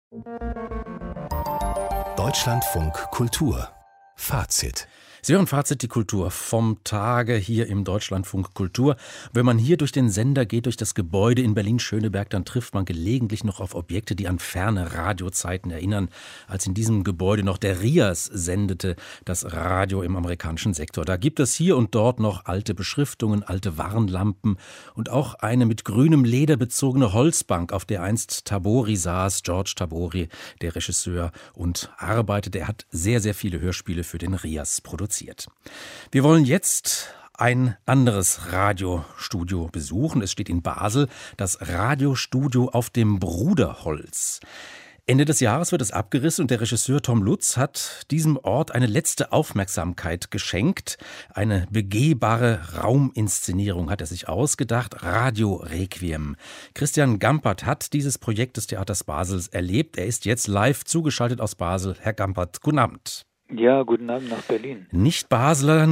Deutschlandfunk Kultur Fazit. Sie hören Fazit, die Kultur vom Tage hier im Deutschlandfunk Kultur. Wenn man hier durch den Sender geht, durch das Gebäude in Berlin-Schöneberg, dann trifft man gelegentlich noch auf Objekte, die an ferne Radiozeiten erinnern, als in diesem Gebäude noch der RIAS sendete, das Radio im amerikanischen Sektor. Da gibt es hier und dort noch alte Beschriftungen, alte Warnlampen und auch eine mit grünem Leder bezogene Holzbank, auf der einst Tabori saß, George Tabori, der Regisseur, und arbeitete. Er hat sehr, sehr viele Hörspiele für den RIAS produziert. Wir wollen jetzt ein anderes Radiostudio besuchen. Es steht in Basel, das Radiostudio auf dem Bruderholz. Ende des Jahres wird es abgerissen und der Regisseur Tom Lutz hat diesem Ort eine letzte Aufmerksamkeit geschenkt. Eine begehbare Rauminszenierung hat er sich ausgedacht, Radio Requiem. Christian Gampert hat dieses Projekt des Theaters Basels erlebt. Er ist jetzt live zugeschaltet aus Basel. Herr Gampert, guten Abend. Ja, guten Abend nach Berlin. Für Nicht-Basler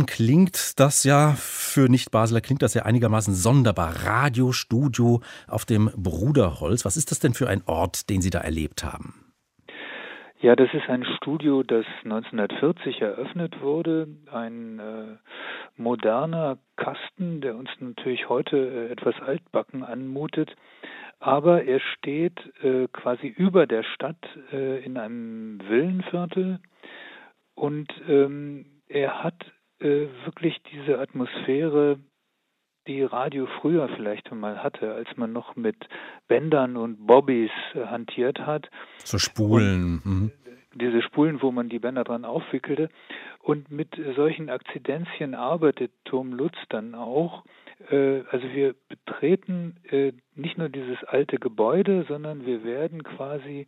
klingt das ja einigermaßen sonderbar. Radiostudio auf dem Bruderholz. Was ist das denn für ein Ort, den Sie da erlebt haben? Ja, das ist ein Studio, das 1940 eröffnet wurde. Ein moderner Kasten, der uns natürlich heute etwas altbacken anmutet. Aber er steht quasi über der Stadt in einem Villenviertel. Und er hat wirklich diese Atmosphäre, die Radio früher vielleicht mal hatte, als man noch mit Bändern und Bobbys hantiert hat. So Spulen. Diese Spulen, wo man die Bänder dran aufwickelte. Und mit solchen Akzidenzien arbeitet Tom Lutz dann auch. Also wir betreten nicht nur dieses alte Gebäude, sondern wir werden quasi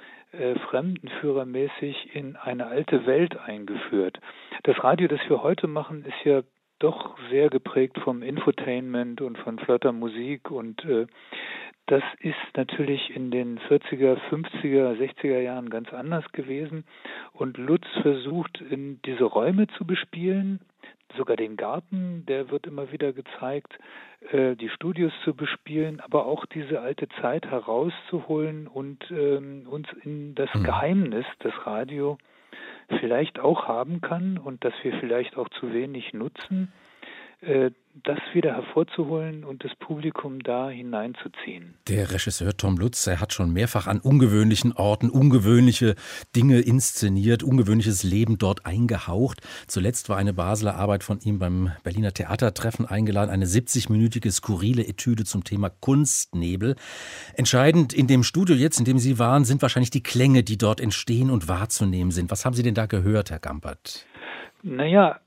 fremdenführermäßig in eine alte Welt eingeführt. Das Radio, das wir heute machen, ist ja doch sehr geprägt vom Infotainment und von flotter Musik und das ist natürlich in den 40er, 50er, 60er Jahren ganz anders gewesen und Lutz versucht, in diese Räume zu bespielen, sogar den Garten, der wird immer wieder gezeigt, die Studios zu bespielen, aber auch diese alte Zeit herauszuholen und uns in das Geheimnis des Radio vielleicht auch haben kann und das wir vielleicht auch zu wenig nutzen, das wieder hervorzuholen und das Publikum da hineinzuziehen. Der Regisseur Tom Lutz, er hat schon mehrfach an ungewöhnlichen Orten ungewöhnliche Dinge inszeniert, ungewöhnliches Leben dort eingehaucht. Zuletzt war eine Basler Arbeit von ihm beim Berliner Theatertreffen eingeladen, eine 70-minütige skurrile Etüde zum Thema Kunstnebel. Entscheidend in dem Studio jetzt, in dem Sie waren, sind wahrscheinlich die Klänge, die dort entstehen und wahrzunehmen sind. Was haben Sie denn da gehört, Herr Gampert? Naja,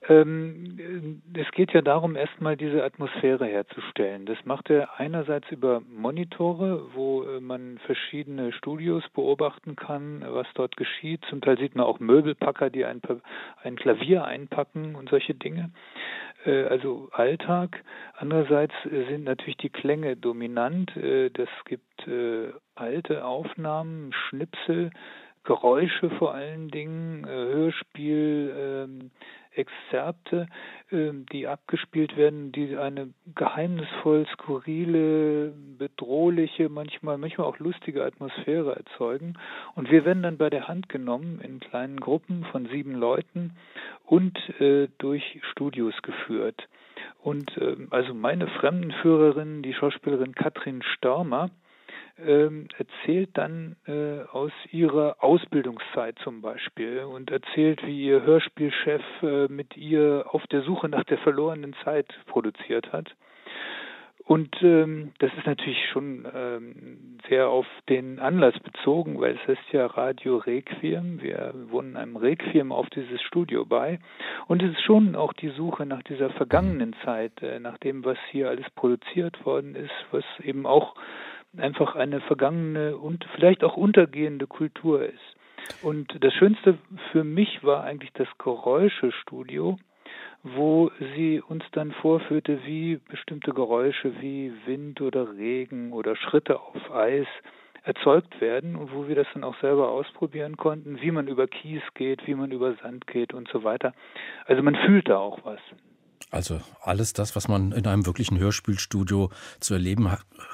es geht ja darum, erstmal diese Atmosphäre herzustellen. Das macht er einerseits über Monitore, wo man verschiedene Studios beobachten kann, was dort geschieht. Zum Teil sieht man auch Möbelpacker, die ein Klavier einpacken und solche Dinge. Also Alltag. Andererseits sind natürlich die Klänge dominant. Das gibt alte Aufnahmen, Schnipsel, Geräusche vor allen Dingen, Hörspiel, Exzerpte, die abgespielt werden, die eine geheimnisvoll skurrile, bedrohliche, manchmal auch lustige Atmosphäre erzeugen. Und wir werden dann bei der Hand genommen in kleinen Gruppen von 7 Leuten und durch Studios geführt. Und also meine Fremdenführerin, die Schauspielerin Katrin Störmer, erzählt dann aus ihrer Ausbildungszeit zum Beispiel und erzählt, wie ihr Hörspielchef mit ihr auf der Suche nach der verlorenen Zeit produziert hat. Und das ist natürlich schon sehr auf den Anlass bezogen, weil es heißt ja Radio Requiem. Wir wohnen einem Requiem auf dieses Studio bei. Und es ist schon auch die Suche nach dieser vergangenen Zeit, nach dem, was hier alles produziert worden ist, was eben auch einfach eine vergangene und vielleicht auch untergehende Kultur ist. Und das Schönste für mich war eigentlich das Geräuschestudio, wo sie uns dann vorführte, wie bestimmte Geräusche wie Wind oder Regen oder Schritte auf Eis erzeugt werden und wo wir das dann auch selber ausprobieren konnten, wie man über Kies geht, wie man über Sand geht und so weiter. Also man fühlt da auch was. Also alles das, was man in einem wirklichen Hörspielstudio zu erleben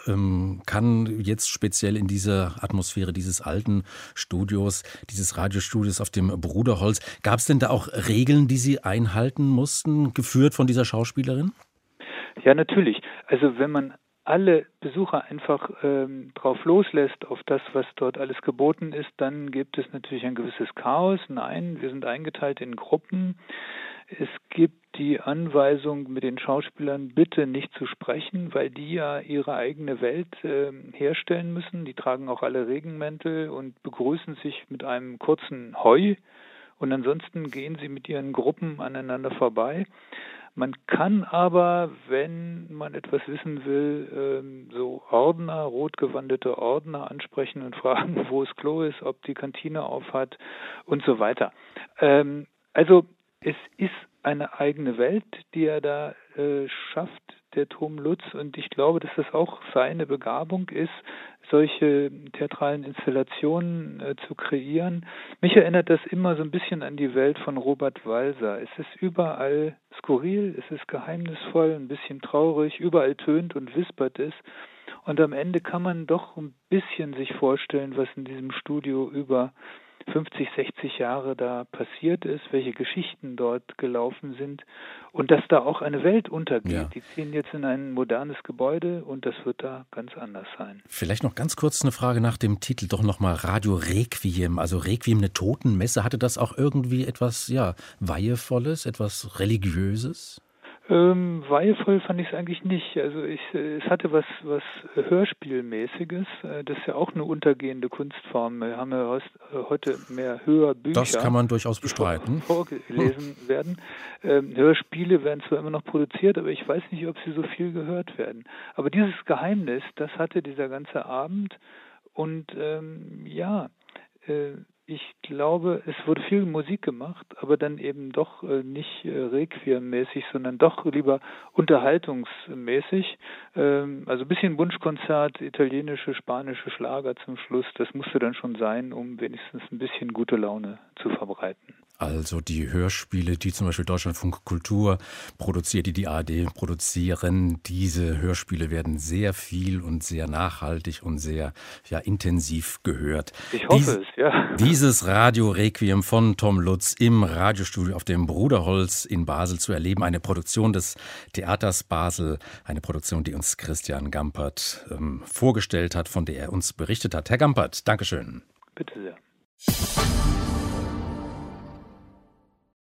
kann, jetzt speziell in dieser Atmosphäre dieses alten Studios, dieses Radiostudios auf dem Bruderholz. Gab es denn da auch Regeln, die Sie einhalten mussten, geführt von dieser Schauspielerin? Ja, natürlich. Also wenn man alle Besucher einfach drauf loslässt, auf das, was dort alles geboten ist, dann gibt es natürlich ein gewisses Chaos. Nein, wir sind eingeteilt in Gruppen. Es gibt die Anweisung, mit den Schauspielern bitte nicht zu sprechen, weil die ja ihre eigene Welt herstellen müssen. Die tragen auch alle Regenmäntel und begrüßen sich mit einem kurzen Hoi. Und ansonsten gehen sie mit ihren Gruppen aneinander vorbei. Man kann aber, wenn man etwas wissen will, so Ordner, rotgewandete Ordner ansprechen und fragen, wo das Klo ist, ob die Kantine auf hat und so weiter. Also es ist eine eigene Welt, die er da schafft, der Tom Lutz, und ich glaube, dass das auch seine Begabung ist, solche theatralen Installationen zu kreieren. Mich erinnert das immer so ein bisschen an die Welt von Robert Walser. Es ist überall skurril, es ist geheimnisvoll, ein bisschen traurig, überall tönt und wispert es. Und am Ende kann man doch ein bisschen sich vorstellen, was in diesem Studio über 50, 60 Jahre da passiert ist, welche Geschichten dort gelaufen sind und dass da auch eine Welt untergeht. Ja. Die ziehen jetzt in ein modernes Gebäude und das wird da ganz anders sein. Vielleicht noch ganz kurz eine Frage nach dem Titel, doch nochmal Radio Requiem, also Requiem, eine Totenmesse. Hatte das auch irgendwie etwas, Weihevolles, etwas Religiöses? Weihevoll fand ich es eigentlich nicht. Also es hatte was Hörspielmäßiges. Das ist ja auch eine untergehende Kunstform. Wir haben ja heute mehr Hörbücher. Das kann man durchaus bestreiten. Vorgelesen werden. Hörspiele werden zwar immer noch produziert, aber ich weiß nicht, ob sie so viel gehört werden. Aber dieses Geheimnis, das hatte dieser ganze Abend. Und ich glaube, es wurde viel Musik gemacht, aber dann eben doch nicht Requiem-mäßig, sondern doch lieber unterhaltungsmäßig. Also ein bisschen Wunschkonzert, italienische, spanische Schlager zum Schluss. Das musste dann schon sein, um wenigstens ein bisschen gute Laune zu verbreiten. Also die Hörspiele, die zum Beispiel Deutschlandfunk Kultur produziert, die die ARD produzieren, diese Hörspiele werden sehr viel und sehr nachhaltig und sehr intensiv gehört. Ich hoffe es, ja. Dieses Radio Requiem von Tom Lutz im Radiostudio auf dem Bruderholz in Basel zu erleben, eine Produktion des Theaters Basel, eine Produktion, die uns Christian Gampert vorgestellt hat, von der er uns berichtet hat. Herr Gampert, Dankeschön. Bitte sehr.